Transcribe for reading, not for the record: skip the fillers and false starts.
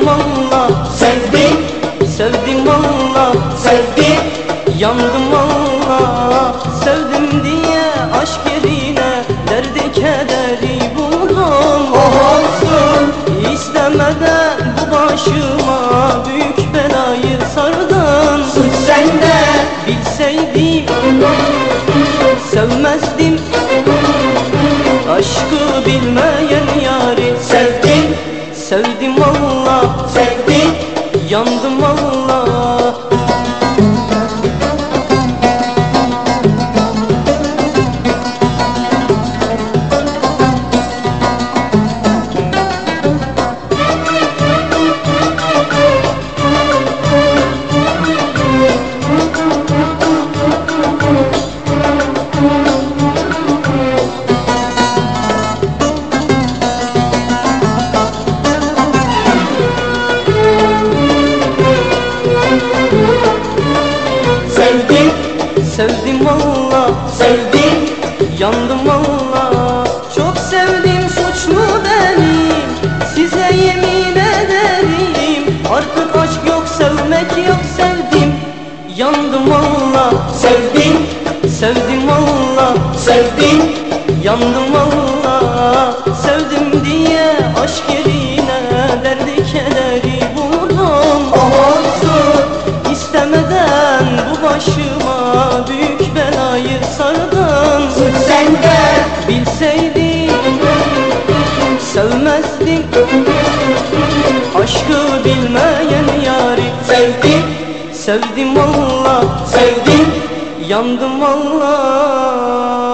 Sevdim Allah, Sevdim, sevdim Allah, sevdim, yandım Allah. Sevdim diye aşk yerine derdi kederi buldum. oh olsun. İstemeden bu başıma büyük belayı sardın. Suç sende, Bilseydim sevmezdim aşkı bilmeyen yari. sevdim, Sevdim Allah, sevdim, yandım Allah. sevdim, Sevdim Allah, sevdim, yandım Allah. Çok sevdim, suç mu benim? Size yemin ederim. Artık aşk yok, sevmek yok. Sevdim, yandım Allah. sevdim, Sevdim Allah, sevdim, yandım Allah. Sevdim diye aşk yerine derdi kederi buldum. oh olsun. İstemeden bu başıma büyük belayı sardın. Suç sende, Bilseydim sevmezdim aşkı bilmeyen yari. sevdim, Sevdim Allah, sevdim, yandım Allah.